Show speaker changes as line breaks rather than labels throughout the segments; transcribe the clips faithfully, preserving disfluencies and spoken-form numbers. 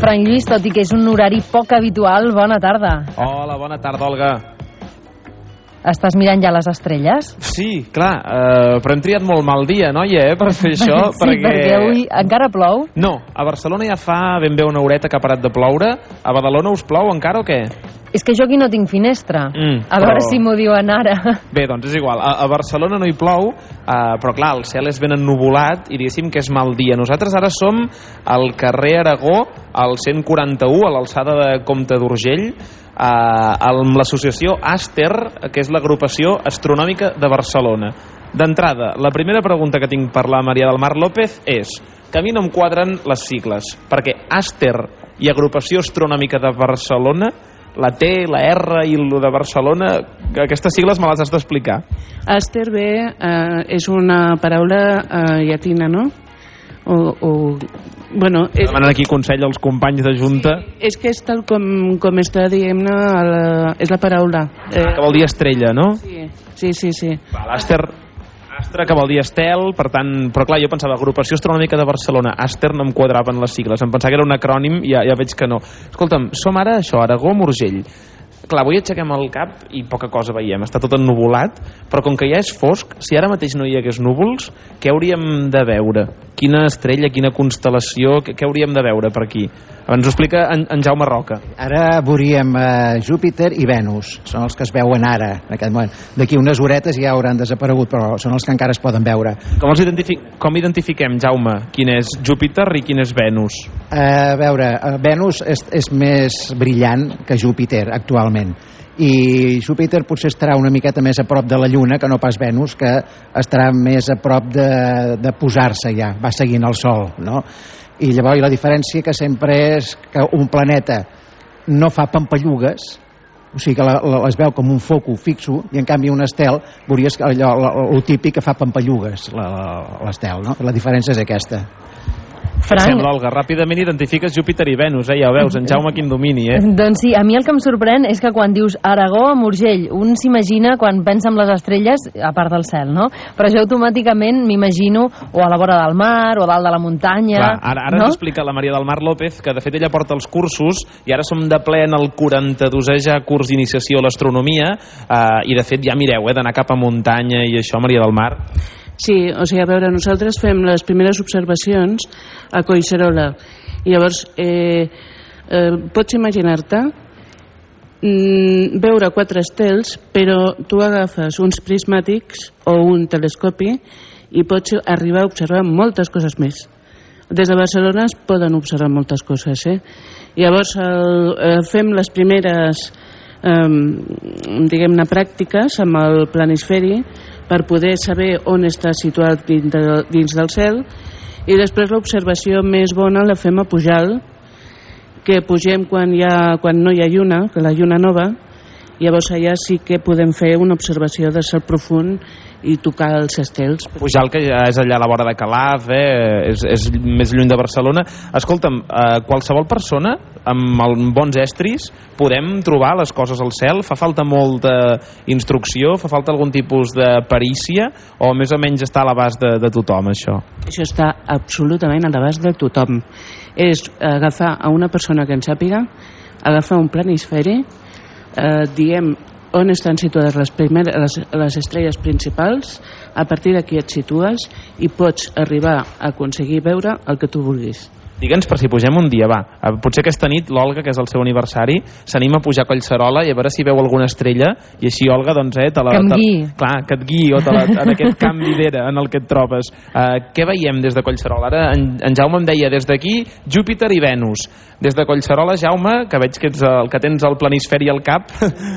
Frank Lluís, tot i que és un horari poc habitual. Bona tarda.
Hola, bona tarda, Olga.
Estàs mirant ja les estrelles?
Sí, clar, uh, però hem triat molt mal dia, noia, eh, per fer això.
Sí, perquè... perquè avui encara plou?
No, a Barcelona ja fa ben bé una horeta que ha parat de ploure. A Badalona us plou encara o què?
És que jo aquí no tinc finestra. Mm, a veure
però...
si m'ho diuen ara.
Bé, doncs és igual. A, a Barcelona no hi plou, uh, però clar, el cel és ben ennuvolat i diguéssim que és mal dia. Nosaltres ara som al carrer Aragó, al cent quaranta-u, a l'alçada de Comte d'Urgell, Uh, amb l'associació Aster, que és l'agrupació astronòmica de Barcelona. D'entrada, la primera pregunta que tinc per la Maria del Mar López és que a mi no em quadren les sigles, perquè Aster i Agrupació Astronòmica de Barcelona, la T, la R i el de Barcelona, aquestes sigles me les has d'explicar.
Aster bé, eh, és una paraula eh, llatina, no? O, o, bueno, és,
demanen aquí consell als companys de Junta.
Sí, és que és tal com, com està, diguem-ne, la, és la paraula.
Eh, que vol dir estrella, no?
Sí, sí, sí. sí.
L'Aster, Astra, que vol dir estel, per tant... Però clar, jo pensava, Agrupació Astronòmica de Barcelona, Aster no em quadraven les sigles, em pensava que era un acrònim i ja, ja veig que no. Escolta'm, som ara això, Aragó, Urgell. Clar, avui aixequem el cap i poca cosa veiem, està tot ennuvolat, però com que ja és fosc, si ara mateix no hi hagués núvols, què hauríem de veure? Quina estrella, quina constel·lació, què, què hauríem de veure per aquí? Ens ho explica en, en Jaume Roca.
Ara veuríem uh, Júpiter i Venus, són els que es veuen ara, en aquest moment. D'aquí unes horetes ja hauran desaparegut, però són els que encara es poden veure.
Com, els identific com identifiquem, Jaume, quin és Júpiter i quin és Venus?
Uh, a veure, uh, Venus és, és més brillant que Júpiter actualment, i Júpiter potser estarà una miqueta més a prop de la Lluna que no pas Venus, que estarà més a prop de, de posar-se ja, va seguint el Sol, no? I llavors la diferència que sempre és que un planeta no fa pampallugues, o sigui que la, la, es veu com un foco fixo, i en canvi un estel veuries que allò, el típic que fa pampallugues, l'estel, no? La diferència és aquesta.
Frank...
Sembla, Olga, ràpidament identifiques Júpiter i Venus, eh? Ja ho veus, en Jaume quin domini, eh?
Doncs sí, a mi el que em sorprèn és que quan dius Aragó amb Urgell, un s'imagina quan pensa en les estrelles, a part del cel, no? Però jo automàticament m'imagino o a la vora del mar, o dalt de la muntanya...
Clar, ara ara
no?
ens explica la Maria del Mar López, que de fet ella porta els cursos, i ara som de ple en el quaranta-dosè ja curs d'iniciació a l'astronomia, eh, i de fet ja mireu, eh, d'anar cap a muntanya i això, Maria del Mar...
Sí, o sigui, a veure, nosaltres fem les primeres observacions a Collserola. I llavors, eh, eh, pots imaginar-te mm, veure quatre estels, però tu agafes uns prismàtics o un telescopi i pots arribar a observar moltes coses més. Des de Barcelona es poden observar moltes coses, eh? I llavors el, eh, fem les primeres eh, diguem-ne pràctiques amb el planisferi per poder saber on està situat dins, de, dins del cel, i després l'observació més bona la fem a Pujalt, que pugem quan, hi ha, quan no hi ha lluna, que la lluna nova, llavors allà sí que podem fer una observació de cel profund i tocar els estels.
Pujalt, que ja és allà a la vora de Calaf, eh? és, és més lluny de Barcelona. Escolta'm, eh, qualsevol persona amb el, bons estris podem trobar les coses al cel? Fa falta molta instrucció? Fa falta algun tipus de perícia? O més o menys està a l'abast de, de tothom, això?
Això està absolutament a l'abast de tothom. És agafar a una persona que en sàpiga, agafar un planisferi, eh, diem on estan situades les, primeres, les, les estrelles principals, a partir d'aquí et situes i pots arribar a aconseguir veure el que tu vulguis.
Digue'ns per si pugem un dia, va. Potser aquesta nit l'Olga, que és el seu aniversari, s'anima a pujar a Collserola i a veure si veu alguna estrella, i així, Olga, doncs, eh, te la...
Que em guiï.
Clar, que et guiï, o te la, en aquest canvi d'era en el que et trobes. Uh, què veiem des de Collserola? Ara en, en Jaume em deia, des d'aquí, Júpiter i Venus. Des de Collserola, Jaume, que veig que ets el que tens el planisferi al cap...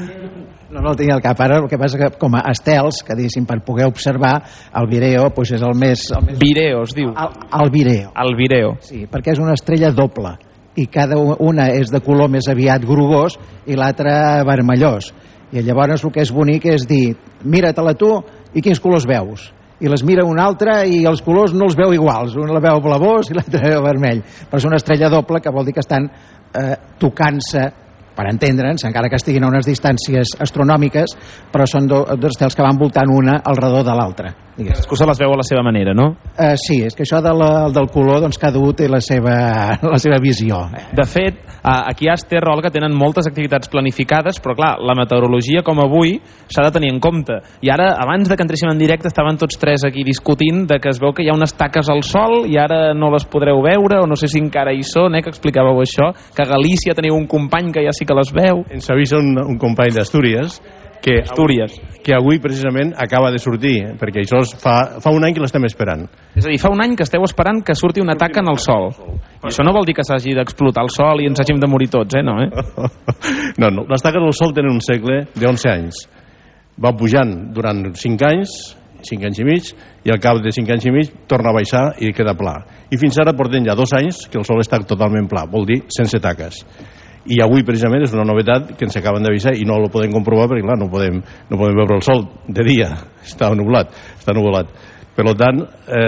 No, no el tinc al cap. Ara el que passa que com a estels, que diguéssim, per poder observar, el Vireo doncs és el més... El més...
Vireo, es diu.
El, el Vireo.
El Vireo.
Sí, perquè és una estrella doble, i cada una és de color més aviat grogós i l'altra vermellós. I llavors el que és bonic és dir, mira-te-la tu i quins colors veus? I les mira una altra i els colors no els veu iguals, una la veu blavós i l'altra veu vermell. Però és una estrella doble, que vol dir que estan eh, tocant-se, per entendre'ns, encara que estiguin a unes distàncies astronòmiques, però són dos estels que van voltant una al redor de l'altra.
Cadascú se les veu a la seva manera, no?
Uh, sí, és que això de la, del color, doncs cada un té la seva, la seva visió.
De fet, aquí a Aster, Olga, tenen moltes activitats planificades, però clar, la meteorologia com avui s'ha de tenir en compte. I ara, abans de que entréssim en directe, estaven tots tres aquí discutint de que es veu que hi ha unes taques al sol i ara no les podreu veure, o no sé si encara hi són, eh, que explicàveu això, que a Galícia teniu un company que ja sí que les veu.
Ens avisa un, un company d'Astúries que,
Astúries.
que avui precisament acaba de sortir, perquè això fa, fa un any que l'estem esperant.
És a dir, fa un any que esteu esperant que surti una taca en el sol. I això no vol dir que s'hagi d'explotar el sol i ens hàgim de morir tots, eh? No, eh?
No, no. Les taques del sol tenen un segle d'onze anys. Va pujant durant cinc anys, cinc anys i mig, i al cap de cinc anys i mig torna a baixar i queda pla. I fins ara portem ja dos anys que el sol està totalment pla, vol dir sense taques. I avui precisament és una novetat que ens acaben d'avisar i no ho podem comprovar perquè clar, no podem, no podem veure el sol de dia, està nublat, està nuvolat. Per tant,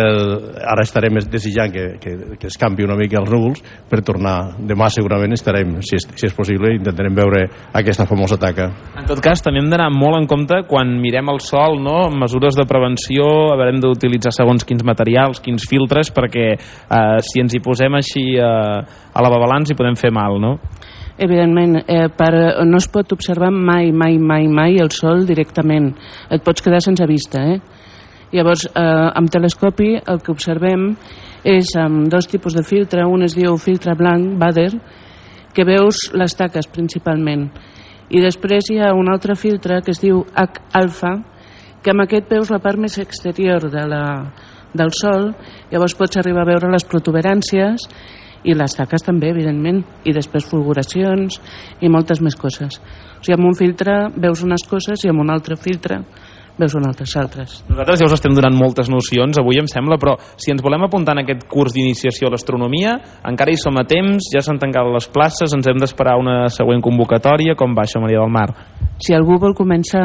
eh, ara estarem desitjant que, que, que es canvi una mica els núvols per tornar. Demà segurament estarem, si és, si és possible, intentarem veure aquesta famosa taca.
En tot cas, també hem d'anar molt en compte quan mirem el sol, no? Mesures de prevenció, haurem d'utilitzar segons quins materials, quins filtres, perquè eh, si ens hi posem així eh, a la babalans hi podem fer mal, no?
Evidentment, eh, per, no es pot observar mai, mai, mai, mai el sol directament. Et pots quedar sense vista, eh? Llavors, eh, amb telescopi el que observem és amb dos tipus de filtre. Un es diu filtre blanc, Bader, que veus les taques principalment. I després hi ha un altre filtre que es diu H-alfa, que amb aquest veus la part més exterior de la, del sol. Llavors pots arribar a veure les protuberàncies i les taques també, evidentment, i després fulguracions i moltes més coses. O sigui, amb un filtre veus unes coses i amb un altre filtre veus unes altres altres.
Nosaltres ja us estem donant moltes nocions avui, em sembla, però si ens volem apuntar en aquest curs d'iniciació a l'astronomia, encara hi som a temps, ja s'han tancat les places, ens hem d'esperar una següent convocatòria. Com va això, Maria del Mar?
Si algú vol començar,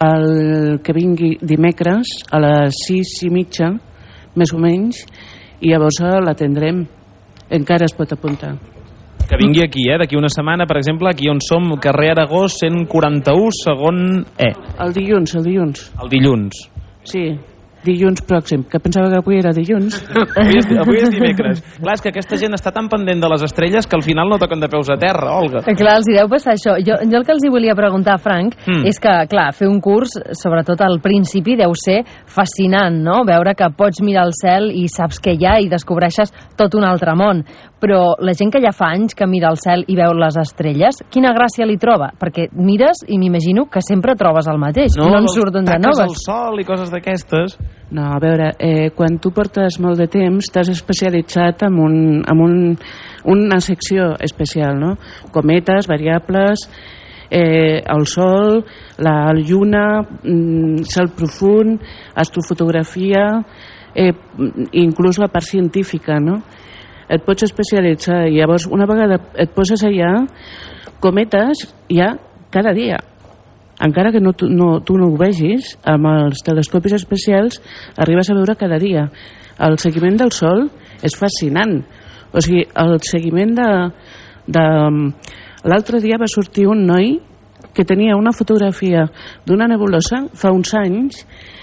el que vingui dimecres a les sis i mitja, més o menys, i llavors l'atendrem. Encara es pot apuntar.
Que vingui aquí, eh? D'aquí una setmana, per exemple, aquí on som, carrer Aragó, cent quaranta-u, segon E.
El dilluns, el dilluns.
El dilluns.
Sí, dilluns pròxim, que pensava que avui era dilluns.
avui, és, avui és dimecres. Clar, és que aquesta gent està tan pendent de les estrelles que al final no toquen de peus a terra, Olga.
Clar, els hi deu passar això. Jo, jo el que els hi volia preguntar, Frank, mm. és que, clar, fer un curs, sobretot al principi, deu ser fascinant, no? Veure que pots mirar el cel i saps què hi ha i descobreixes tot un altre món. Però la gent que ja fa anys que mira el cel i veu les estrelles, quina gràcia li troba? Perquè mires i m'imagino que sempre trobes el mateix, no, no en surten de noves.
Taques al sol i coses d'aquestes.
No, a veure, eh, quan tu portes molt de temps t'has especialitzat en, un, en un, una secció especial, no? Cometes, variables, eh, el sol, la lluna, mm, cel profund, astrofotografia, eh, inclús la part científica, no? Et pots especialitzar i llavors una vegada et poses allà, cometes ja cada dia. Encara que no, no, tu no ho vegis, amb els telescopis especials arribes a veure cada dia. El seguiment del sol és fascinant. O sigui, el seguiment de... de... L'altre dia va sortir un noi que tenia una fotografia d'una nebulosa fa uns anys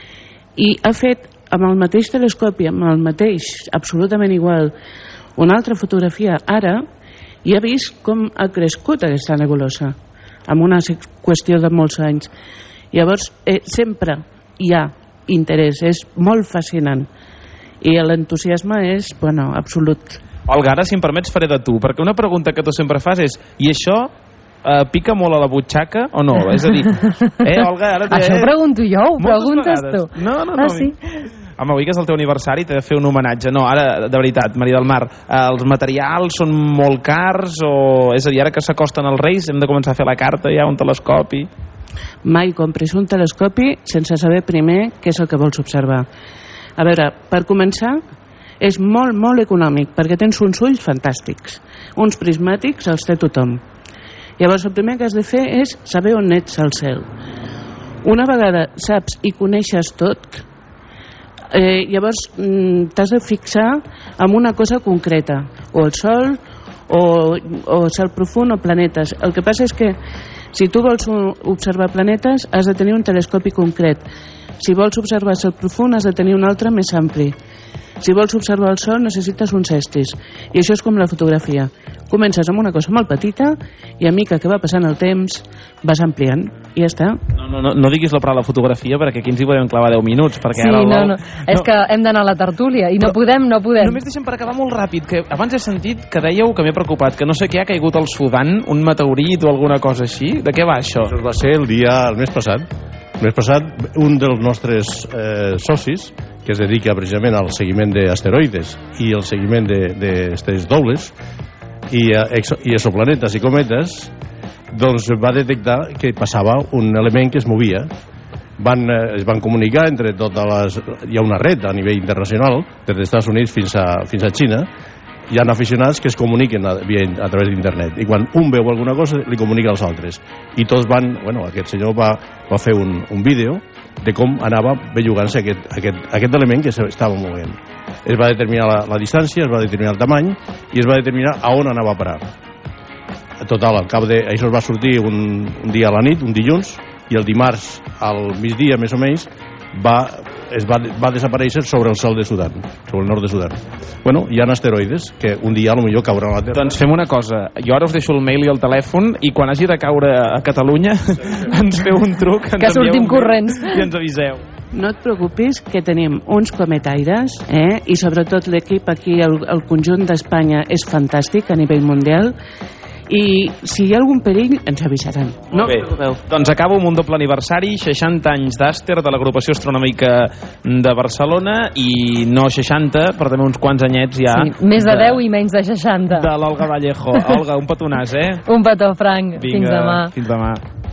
i ha fet amb el mateix telescopi, amb el mateix, absolutament igual, una altra fotografia ara i ha vist com ha crescut aquesta nebulosa en una qüestió de molts anys. Llavors, eh, sempre hi ha interès, és molt fascinant. I l'entusiasme és, bueno, absolut.
Olga, ara, si em permets, faré de tu, perquè una pregunta que tu sempre fas és, i això eh, pica molt a la butxaca o no? És a dir, eh, Olga, ara...
Això ho pregunto jo, ho preguntes tu.
No, no, no.
Ah, sí?
Home, avui que és el teu aniversari t'he de fer un homenatge. No, ara, de veritat, Maria del Mar, eh, els materials són molt cars o... És a dir, ara que s'acosten els Reis hem de començar a fer la carta ja, un telescopi?
Mai compris un telescopi sense saber primer què és el que vols observar. A veure, per començar, és molt, molt econòmic, perquè tens uns ulls fantàstics. Uns prismàtics els té tothom. Llavors, el primer que has de fer és saber on ets al cel. Una vegada saps i coneixes tot, eh, llavors mm, t'has de fixar en una cosa concreta, o el sol, o, o cel profund, o planetes. El que passa és que si tu vols observar planetes has de tenir un telescopi concret. Si vols observar el profund has de tenir un altre més ampli. Si vols observar el sol necessites uns estris. I això és com la fotografia. Comences amb una cosa molt petita i a mica que va passant el temps vas ampliant i ja està.
No, no, no, no diguis la paraula fotografia perquè aquí ens hi podem clavar deu minuts. Perquè
sí,
ara el...
no, no. És no. que hem d'anar a la tertúlia i no Però, podem, no podem.
Només deixem per acabar molt ràpid, que abans he sentit que dèieu que m'he preocupat, que no sé què ha caigut al Sudan, un meteorit o alguna cosa així. De què va això?
Això va ser el dia, el mes passat. El mes passat, un dels nostres eh, socis, que es dedica precisament al seguiment d'asteroides i al seguiment d'estrelles dobles i, exo, i exoplanetes i cometes, doncs va detectar que passava un element que es movia. Van, eh, es van comunicar entre totes les... Hi ha una red a nivell internacional, des dels Estats Units fins a, fins a Xina. Hi ha aficionats que es comuniquen a, a través d'internet i quan un veu alguna cosa li comunica als altres i tots van, bueno, aquest senyor va, va fer un, un vídeo de com anava bellugant-se aquest, aquest, aquest element que s'estava movent. Es va determinar la, la distància, es va determinar el tamany i es va determinar a on anava a parar. Total, al cap de... Això es va sortir un, un dia a la nit, un dilluns, i el dimarts al migdia més o menys va, es va, va desaparèixer sobre el sol de Sudan, sobre el nord de Sudan. Bueno, hi ha asteroides que un dia a lo millor cauran a la Terra.
Doncs fem una cosa, jo ara us deixo el mail i el telèfon i quan hagi de caure a Catalunya ens feu un truc, ens
que sortim corrents
i ens aviseu.
No et preocupis que tenim uns cometaires eh? I sobretot l'equip aquí, el, el conjunt d'Espanya és fantàstic a nivell mundial i si hi ha algun perill ens avisaran. No us preocupeu.
Doncs acabo amb un doble aniversari, seixanta anys d'Àster de l'agrupació astronòmica de Barcelona i no seixanta, però també uns quants anyets ja.
Sí, més de, de deu i menys de seixanta.
De l'Olga Vallejo. Olga, un petonàs, eh?
Un petó, Frank.
Vinga,
fins demà.
Fins demà.